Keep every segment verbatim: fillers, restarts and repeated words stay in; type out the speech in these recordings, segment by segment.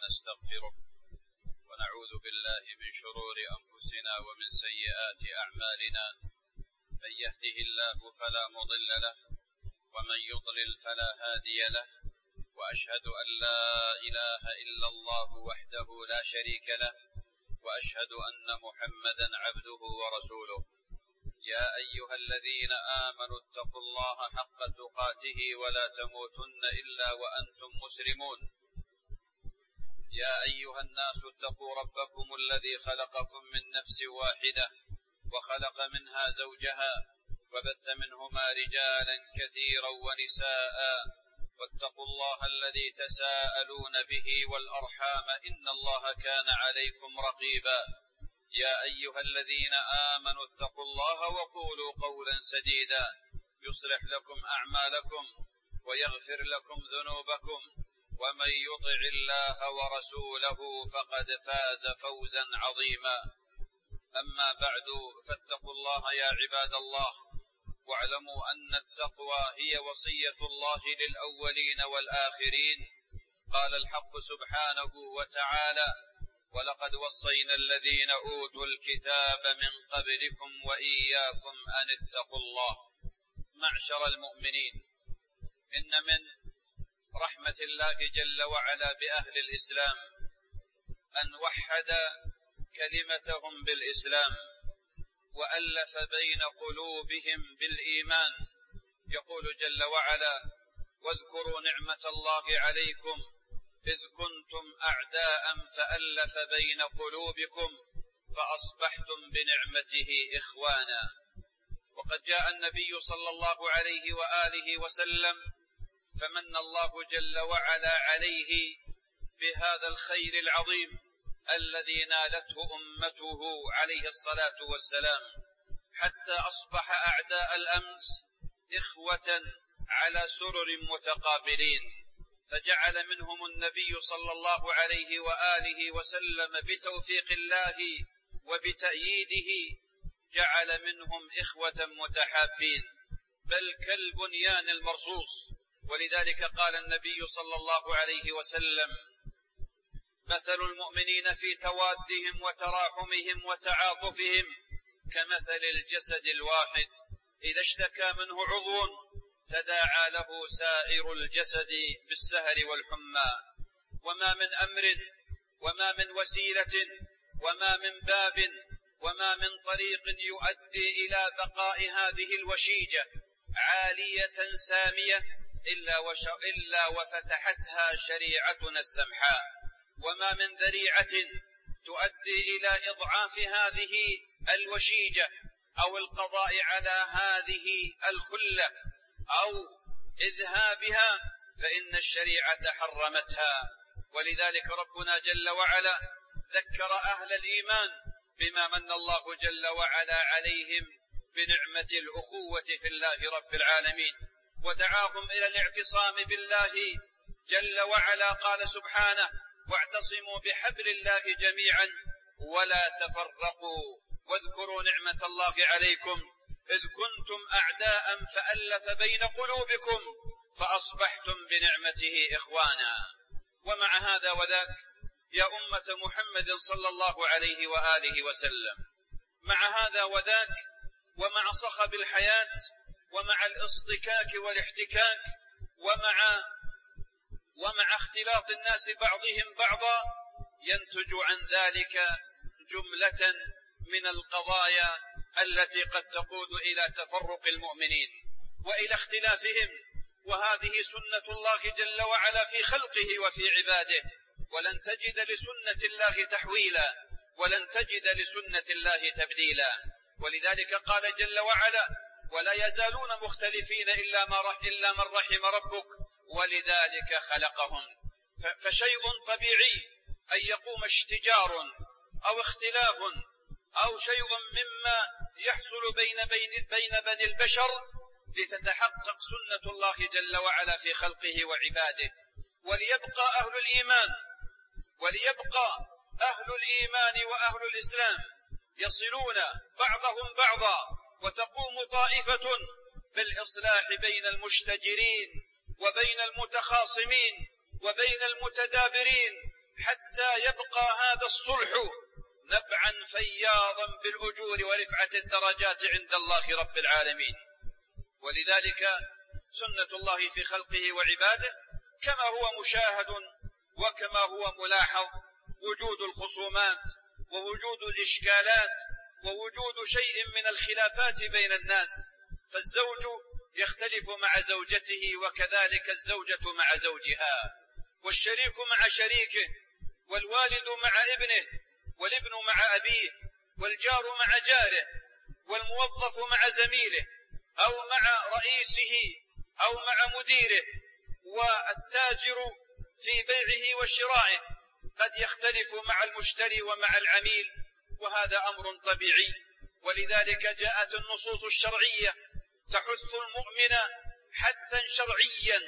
ونستغفره ونعوذ بالله من شرور أنفسنا ومن سيئات أعمالنا، من يهده الله فلا مضل له ومن يضلل فلا هادي له، وأشهد أن لا إله إلا الله وحده لا شريك له، وأشهد أن محمدا عبده ورسوله. يا أيها الذين آمنوا اتقوا الله حق تقاته ولا تموتن إلا وأنتم مسلمون. يا أيها الناس اتقوا ربكم الذي خلقكم من نفس واحدة وخلق منها زوجها وبث منهما رجالا كثيرا ونساء، واتقوا الله الذي تساءلون به والأرحام إن الله كان عليكم رقيبا. يا أيها الذين آمنوا اتقوا الله وقولوا قولا سديدا يصلح لكم أعمالكم ويغفر لكم ذنوبكم، ومن يطع الله ورسوله فقد فاز فوزا عظيما. أما بعد، فاتقوا الله يا عباد الله، واعلموا أن التقوى هي وصية الله للأولين والآخرين. قال الحق سبحانه وتعالى: ولقد وصينا الذين أوتوا الكتاب من قبلكم وإياكم أن اتقوا الله. معشر المؤمنين، إن من رحمة الله جل وعلا بأهل الإسلام أن وحد كلمتهم بالإسلام وألف بين قلوبهم بالإيمان. يقول جل وعلا: واذكروا نعمة الله عليكم إذ كنتم أعداء فألف بين قلوبكم فأصبحتم بنعمته إخوانا. وقد جاء النبي صلى الله عليه وآله وسلم فمن الله جل وعلا عليه بهذا الخير العظيم الذي نالته أمته عليه الصلاة والسلام، حتى أصبح أعداء الأمس إخوة على سرر متقابلين، فجعل منهم النبي صلى الله عليه وآله وسلم بتوفيق الله وبتأييده، جعل منهم إخوة متحابين، بل كالبنيان المرصوص. ولذلك قال النبي صلى الله عليه وسلم: مثل المؤمنين في توادهم وتراحمهم وتعاطفهم كمثل الجسد الواحد إذا اشتكى منه عضو تداعى له سائر الجسد بالسهر والحمى. وما من أمر وما من وسيلة وما من باب وما من طريق يؤدي إلى بقاء هذه الوشيجة عالية سامية إلا, وش... إلا وفتحتها شريعتنا السمحاء، وما من ذريعة تؤدي إلى إضعاف هذه الوشيجة أو القضاء على هذه الخلة أو إذهابها فإن الشريعة حرمتها. ولذلك ربنا جل وعلا ذكر أهل الإيمان بما من الله جل وعلا عليهم بنعمة الأخوة في الله رب العالمين، ودعاهم إلى الاعتصام بالله جل وعلا. قال سبحانه: واعتصموا بحبل الله جميعا ولا تفرقوا واذكروا نعمة الله عليكم إذ كنتم أعداء فألف بين قلوبكم فأصبحتم بنعمته إخوانا. ومع هذا وذاك يا أمة محمد صلى الله عليه وآله وسلم، مع هذا وذاك ومع صخب الحياة ومع الاصطكاك والاحتكاك ومع ومع اختلاط الناس بعضهم بعضا ينتج عن ذلك جملة من القضايا التي قد تقود إلى تفرق المؤمنين وإلى اختلافهم، وهذه سنة الله جل وعلا في خلقه وفي عباده، ولن تجد لسنة الله تحويلا ولن تجد لسنة الله تبديلا. ولذلك قال جل وعلا: ولا يزالون مختلفين إلا, ما رح إلا من رحم ربك ولذلك خلقهم. فشيء طبيعي أن يقوم اشتجار أو اختلاف أو شيء مما يحصل بين, بين, بين بني البشر لتتحقق سنة الله جل وعلا في خلقه وعباده، وليبقى أهل الإيمان وليبقى أهل الإيمان وأهل الإسلام يصلون بعضهم بعضا، وتقوم طائفة بالإصلاح بين المشتجرين وبين المتخاصمين وبين المتدابرين، حتى يبقى هذا الصلح نبعا فياضا بالأجور ورفعة الدرجات عند الله رب العالمين. ولذلك سنة الله في خلقه وعباده كما هو مشاهد وكما هو ملاحظ وجود الخصومات ووجود الإشكالات ووجود شيء من الخلافات بين الناس، فالزوج يختلف مع زوجته وكذلك الزوجة مع زوجها، والشريك مع شريكه، والوالد مع ابنه، والابن مع أبيه، والجار مع جاره، والموظف مع زميله أو مع رئيسه أو مع مديره، والتاجر في بيعه وشرائه قد يختلف مع المشتري ومع العميل، وهذا أمر طبيعي. ولذلك جاءت النصوص الشرعية تحث المؤمن حثا شرعيا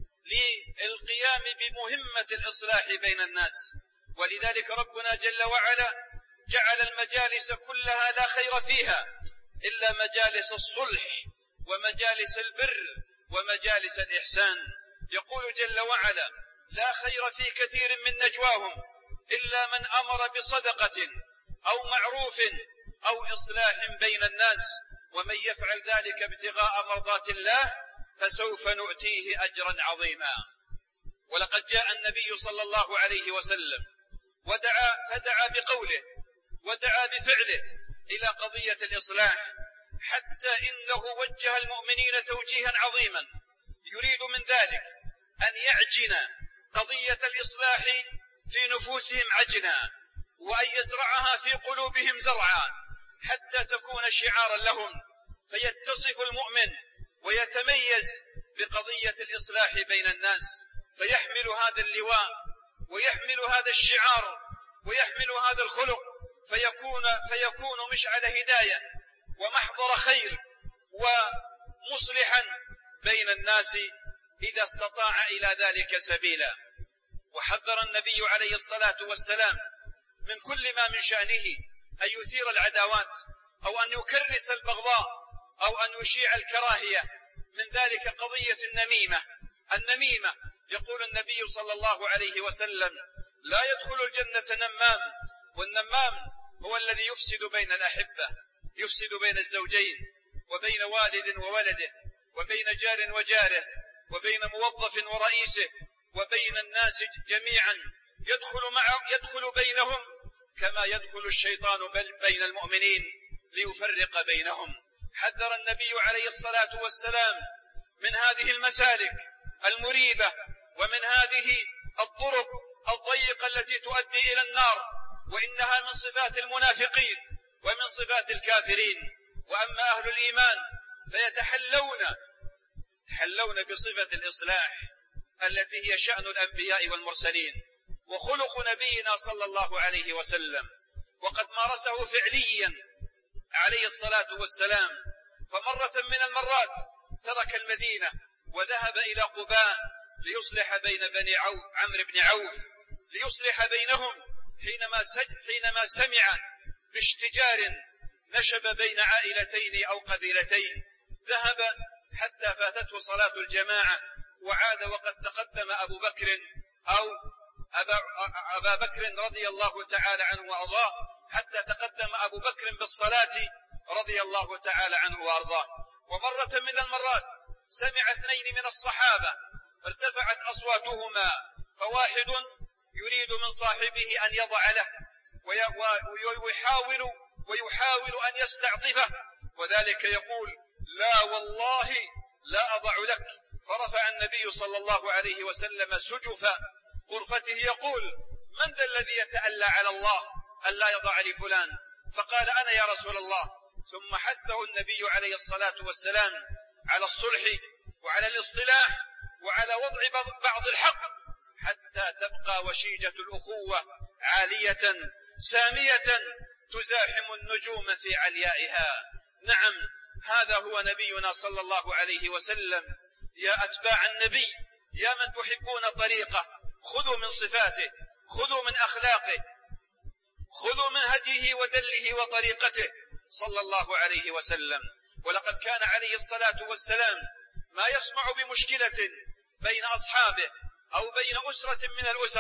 للقيام بمهمة الإصلاح بين الناس. ولذلك ربنا جل وعلا جعل المجالس كلها لا خير فيها إلا مجالس الصلح ومجالس البر ومجالس الإحسان. يقول جل وعلا: لا خير في كثير من نجواهم إلا من أمر بصدقة أو معروف أو إصلاح بين الناس، ومن يفعل ذلك ابتغاء مرضات الله فسوف نؤتيه أجرا عظيما. ولقد جاء النبي صلى الله عليه وسلم ودعا فدعا بقوله ودعا بفعله إلى قضية الإصلاح، حتى إنه وجه المؤمنين توجيها عظيما يريد من ذلك أن يعجن قضية الإصلاح في نفوسهم عجنا، وأن يزرعها في قلوبهم زرعا، حتى تكون شعارا لهم، فيتصف المؤمن ويتميز بقضية الإصلاح بين الناس، فيحمل هذا اللواء ويحمل هذا الشعار ويحمل هذا الخلق، فيكون, فيكون مشعل هداية ومحضر خير ومصلحا بين الناس إذا استطاع إلى ذلك سبيلا. وحذر النبي عليه الصلاة والسلام من كل ما من شأنه أن يثير العداوات أو أن يكرس البغضاء أو أن يشيع الكراهية، من ذلك قضية النميمة. النميمة يقول النبي صلى الله عليه وسلم: لا يدخل الجنة نمام، والنمام هو الذي يفسد بين الأحبة، يفسد بين الزوجين وبين والد وولده وبين جار وجاره وبين موظف ورئيسه وبين الناس جميعا، يدخل, مع يدخل بينهم كما يدخل الشيطان بين المؤمنين ليفرق بينهم. حذر النبي عليه الصلاة والسلام من هذه المسالك المريبة ومن هذه الطرق الضيقة التي تؤدي إلى النار، وإنها من صفات المنافقين ومن صفات الكافرين. وأما أهل الإيمان فيتحلون تحلون بصفة الإصلاح التي هي شأن الأنبياء والمرسلين وخلق نبينا صلى الله عليه وسلم، وقد مارسه فعليا عليه الصلاة والسلام. فمرة من المرات ترك المدينة وذهب إلى قباء ليصلح بين بني عوف عمرو بن عوف ليصلح بينهم، حينما, حينما سمع باشتجار نشب بين عائلتين أو قبيلتين، ذهب حتى فاتته صلاة الجماعة وعاد وقد تقدم أبو بكر أو أبا, أبا بكر رضي الله تعالى عنه وأرضاه، حتى تقدم أبو بكر بالصلاة رضي الله تعالى عنه وأرضاه. ومرة من المرات سمع اثنين من الصحابة ارتفعت أصواتهما، فواحد يريد من صاحبه أن يضع له ويحاول ويحاول أن يستعطفه، وذلك يقول: لا والله لا أضع لك. فرفع النبي صلى الله عليه وسلم سجف غرفته يقول: من ذا الذي يتألى على الله ألا يضع لفلان؟ فقال: أنا يا رسول الله. ثم حثه النبي عليه الصلاة والسلام على الصلح وعلى الاصطلاح وعلى وضع بعض الحق، حتى تبقى وشيجة الأخوة عالية سامية تزاحم النجوم في عليائها. نعم، هذا هو نبينا صلى الله عليه وسلم. يا أتباع النبي، يا من تحبون طريقه، خذوا من صفاته، خذوا من أخلاقه، خذوا من هديه ودله وطريقته صلى الله عليه وسلم. ولقد كان عليه الصلاة والسلام ما يسمع بمشكلة بين أصحابه أو بين أسرة من الأسر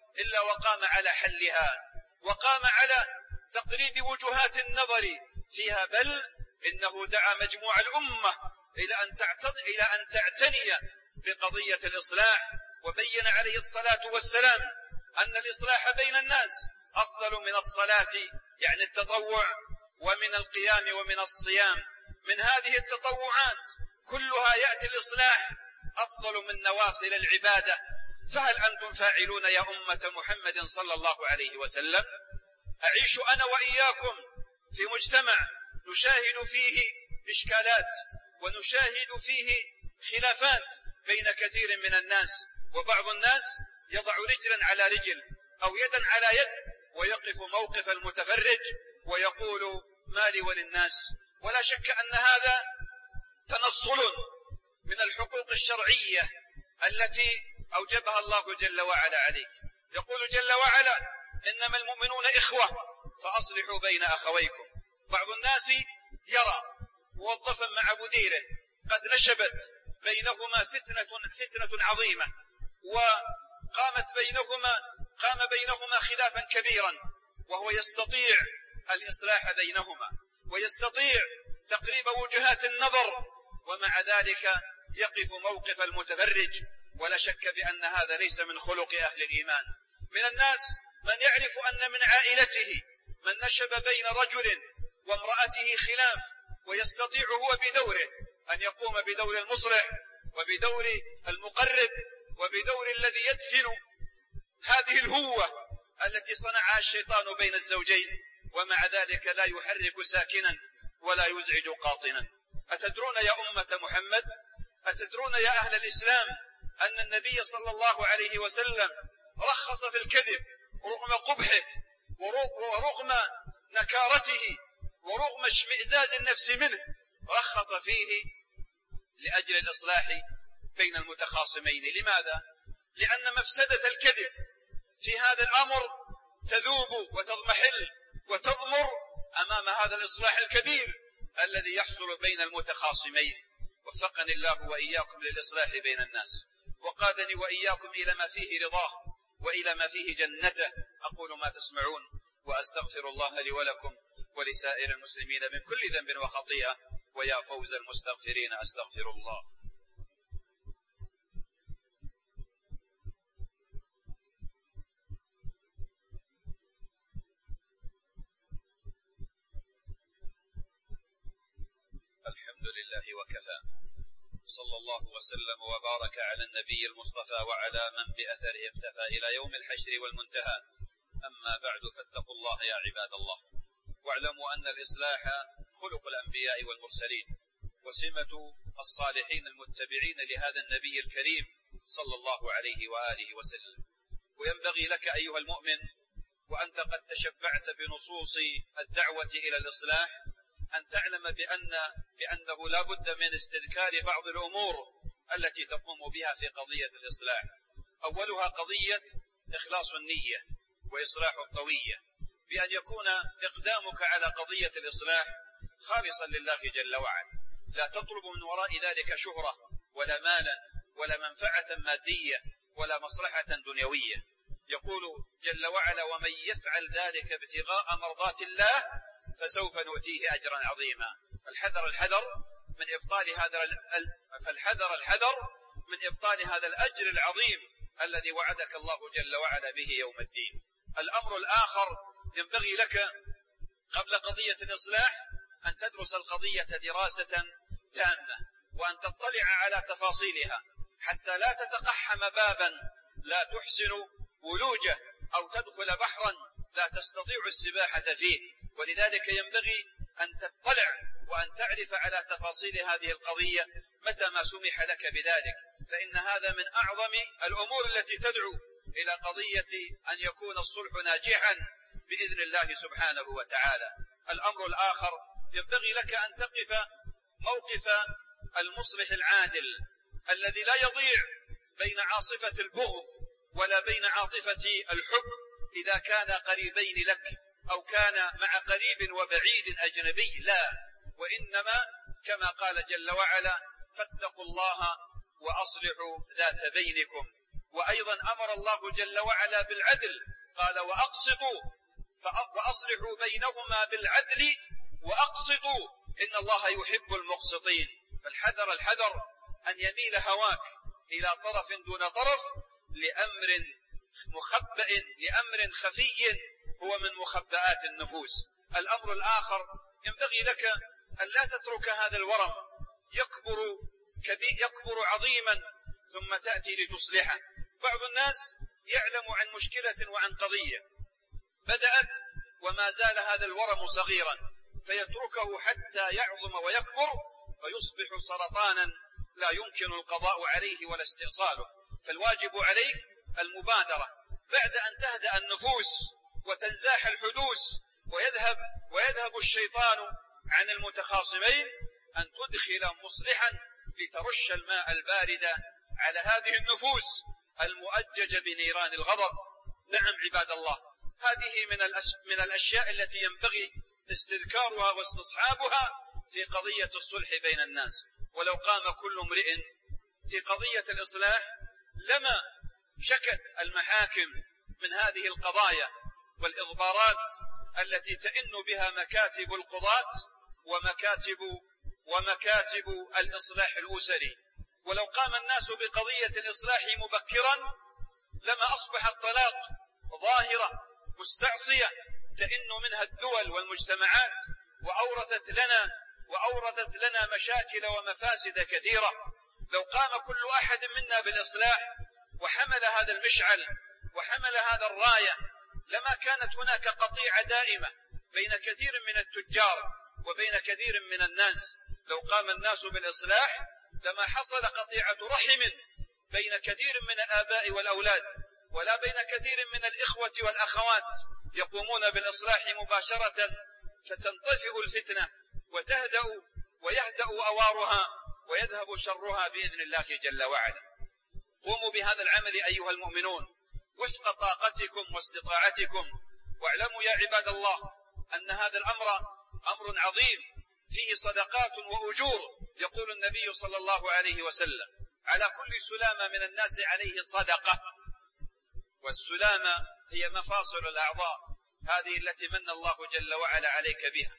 إلا وقام على حلها، وقام على تقريب وجهات النظر فيها، بل إنه دعا مجموع الأمة إلى أن إلى أن تعتني بقضية الإصلاح، وبين عليه الصلاة والسلام أن الإصلاح بين الناس أفضل من الصلاة، يعني التطوع، ومن القيام ومن الصيام. من هذه التطوعات كلها يأتي الإصلاح أفضل من نوافل العبادة. فهل أنتم فاعلون يا أمة محمد صلى الله عليه وسلم؟ أعيش أنا وإياكم في مجتمع نشاهد فيه إشكالات، ونشاهد فيه خلافات بين كثير من الناس، وبعض الناس يضع رجلا على رجل أو يدا على يد ويقف موقف المتفرج ويقول ما لي وللناس. ولا شك أن هذا تنصل من الحقوق الشرعية التي أوجبها الله جل وعلا عليه. يقول جل وعلا إنما المؤمنون إخوة فأصلحوا بين أخويكم. بعض الناس يرى موظفا مع مديره قد نشبت بينهما فتنة, فتنة عظيمة، وقامت بينهما قام بينهما خلافا كبيرا، وهو يستطيع الإصلاح بينهما ويستطيع تقريب وجهات النظر، ومع ذلك يقف موقف المتفرج. ولا شك بأن هذا ليس من خلق أهل الإيمان. من الناس من يعرف أن من عائلته من نشب بين رجل وامرأته خلاف، ويستطيع هو بدوره أن يقوم بدور المصلح وبدور المقرب وبدور الذي يدفن هذه الهوة التي صنعها الشيطان بين الزوجين، ومع ذلك لا يحرك ساكنا ولا يزعج قاطنا. أتدرون يا أمة محمد، أتدرون يا أهل الإسلام أن النبي صلى الله عليه وسلم رخص في الكذب رغم قبحه ورغم نكارته ورغم اشمئزاز النفس منه، رخص فيه لأجل الإصلاح بين المتخاصمين. لماذا؟ لأن مفسدة الكذب في هذا الأمر تذوب وتضمحل وتضمر أمام هذا الإصلاح الكبير الذي يحصل بين المتخاصمين. وفقني الله وإياكم للإصلاح بين الناس، وقادني وإياكم إلى ما فيه رضاه وإلى ما فيه جنته. أقول ما تسمعون وأستغفر الله لي ولكم ولسائر المسلمين من كل ذنب وخطيئة، ويا فوز المستغفرين أستغفر الله. الحمد لله وكفى، صلى الله وسلم وبارك على النبي المصطفى وعلى من بأثره اقتفى إلى يوم الحشر والمنتهى. أما بعد، فاتقوا الله يا عباد الله، واعلموا أن الإصلاح خلق الأنبياء والمرسلين وسمة الصالحين المتبعين لهذا النبي الكريم صلى الله عليه وآله وسلم. وينبغي لك أيها المؤمن، وأنت قد تشبعت بنصوص الدعوة إلى الإصلاح، أن تعلم بأن بأنه لا بد من استذكار بعض الأمور التي تقوم بها في قضية الإصلاح. أولها قضية إخلاص النية وإصلاح الطوية، بأن يكون إقدامك على قضية الإصلاح خالصا لله جل وعلا، لا تطلب من وراء ذلك شهرة ولا مالا ولا منفعة مادية ولا مصلحة دنيوية. يقول جل وعلا ومن يفعل ذلك ابتغاء مرضات الله فسوف نؤتيه أجرا عظيما. فالحذر الحذر من إبطال هذا فالحذر الحذر من إبطال هذا الأجر العظيم الذي وعدك الله جل وعلا به يوم الدين. الأمر الآخر، ينبغي لك قبل قضية الإصلاح أن تدرس القضية دراسة تامة، وأن تطلع على تفاصيلها حتى لا تتقحم بابا لا تحسن ولوجه، أو تدخل بحرا لا تستطيع السباحة فيه. ولذلك ينبغي أن تطلع وأن تعرف على تفاصيل هذه القضية متى ما سمح لك بذلك، فإن هذا من أعظم الأمور التي تدعو إلى قضية أن يكون الصلح ناجحا بإذن الله سبحانه وتعالى. الأمر الآخر، ينبغي لك أن تقف موقف المصلح العادل الذي لا يضيع بين عاصفة البغض ولا بين عاطفة الحب إذا كان قريبين لك أو كان مع قريب وبعيد أجنبي، لا، وإنما كما قال جل وعلا فاتقوا الله وأصلحوا ذات بينكم. وأيضا أمر الله جل وعلا بالعدل، قال وأقسطوا وأصلحوا بينهما بالعدل وأقسطوا إن الله يحب المقسطين. فالحذر الحذر أن يميل هواك إلى طرف دون طرف لأمر مخبئ، لأمر خفي هو من مخبئات النفوس. الأمر الآخر، ينبغي لك أن لا تترك هذا الورم يكبر كبير يكبر عظيما ثم تأتي لتصلحه. بعض الناس يعلم عن مشكلة وعن قضية بدأت وما زال هذا الورم صغيرا، فيتركه حتى يعظم ويكبر فيصبح سرطانا لا يمكن القضاء عليه ولا استئصاله. فالواجب عليك المبادرة بعد أن تهدأ النفوس وتنزاح الحدوث ويذهب ويذهب الشيطان عن المتخاصمين، أن تدخل مصلحا لترش الماء البارد على هذه النفوس المؤججة بنيران الغضب. نعم عباد الله، هذه من, من الأشياء التي ينبغي استذكارها واستصحابها في قضية الصلح بين الناس. ولو قام كل امرئ في قضية الإصلاح لما شكت المحاكم من هذه القضايا والإضبارات التي تئن بها مكاتب القضاة ومكاتب ومكاتب الإصلاح الأسري. ولو قام الناس بقضية الإصلاح مبكرا لما أصبح الطلاق ظاهرة مستعصية تئن منها الدول والمجتمعات وأورثت لنا وأورثت لنا مشاكل ومفاسد كثيرة. لو قام كل أحد منا بالإصلاح وحمل هذا المشعل وحمل هذا الراية لما كانت هناك قطيعة دائمة بين كثير من التجار وبين كثير من الناس. لو قام الناس بالإصلاح لما حصل قطيعة رحم بين كثير من الآباء والأولاد ولا بين كثير من الإخوة والأخوات يقومون بالإصلاح مباشرة، فتنطفئ الفتنة وتهدأ ويهدأ أوارها ويذهب شرها بإذن الله جل وعلا. قوموا بهذا العمل أيها المؤمنون وفق طاقتكم واستطاعتكم، واعلموا يا عباد الله أن هذا الأمر أمر عظيم فيه صدقات وأجور. يقول النبي صلى الله عليه وسلم على كل سلامة من الناس عليه صدقة، والسلامة هي مفاصل الأعضاء هذه التي من الله جل وعلا عليك بها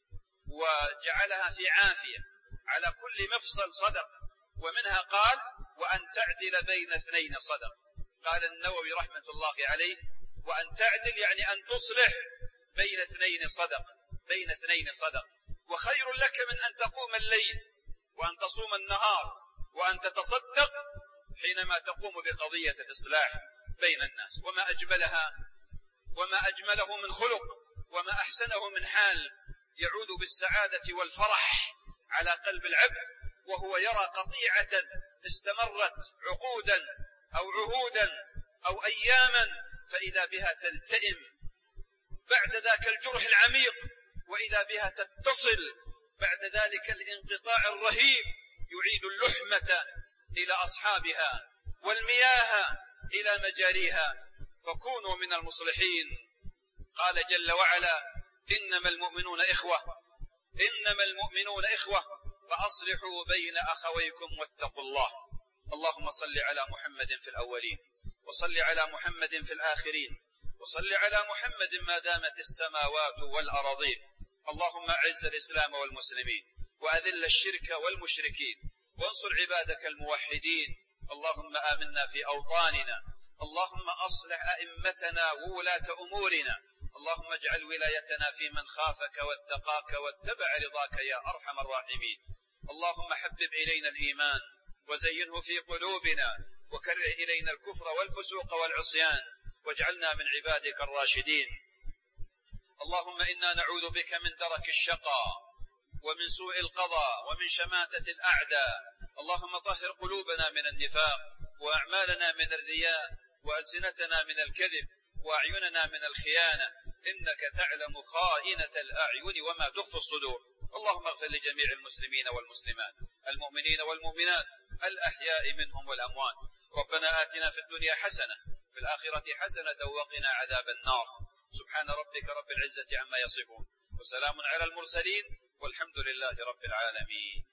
وجعلها في عافية. على كل مفصل صدق، ومنها قال وأن تعدل بين اثنين صدق. قال النووي رحمة الله عليه وأن تعدل يعني أن تصلح بين اثنين صدق، بين اثنين صدق. وخير لك من أن تقوم الليل وأن تصوم النهار وأن تتصدق حينما تقوم بقضية الإصلاح بين الناس. وما أجملها وما أجمله من خلق وما أحسنه من حال يعود بالسعادة والفرح على قلب العبد وهو يرى قطيعة استمرت عقودا أو عهودا أو أياما فإذا بها تلتئم بعد ذاك الجرح العميق، وإذا بها تتصل بعد ذلك الانقطاع الرهيب، يعيد اللحمة إلى أصحابها والمياه إلى مجاريها. فكونوا من المصلحين. قال جل وعلا إنما المؤمنون إخوة إنما المؤمنون إخوة فأصلحوا بين أخويكم واتقوا الله. اللهم صل على محمد في الأولين وصل على محمد في الآخرين وصل على محمد ما دامت السماوات والأراضين. اللهم أعز الإسلام والمسلمين وأذل الشرك والمشركين وانصر عبادك الموحدين. اللهم آمنا في أوطاننا، اللهم أصلح أئمتنا وولاة أمورنا، اللهم اجعل ولايتنا في من خافك واتقاك واتبع رضاك يا أرحم الراحمين. اللهم حبب إلينا الإيمان وزينه في قلوبنا وكره إلينا الكفر والفسوق والعصيان واجعلنا من عبادك الراشدين. اللهم إنا نعوذ بك من درك الشقاء ومن سوء القضاء ومن شماتة الأعداء. اللهم طهر قلوبنا من النفاق وأعمالنا من الرياء وألسنتنا من الكذب وأعيننا من الخيانة، إنك تعلم خائنة الأعين وما تخفي الصدور. اللهم اغفر لجميع المسلمين والمسلمات المؤمنين والمؤمنات الأحياء منهم والأموات. ربنا آتنا في الدنيا حسنة في الآخرة حسنة وقنا عذاب النار. سبحان ربك رب العزة عما يصفون وسلام على المرسلين والحمد لله رب العالمين.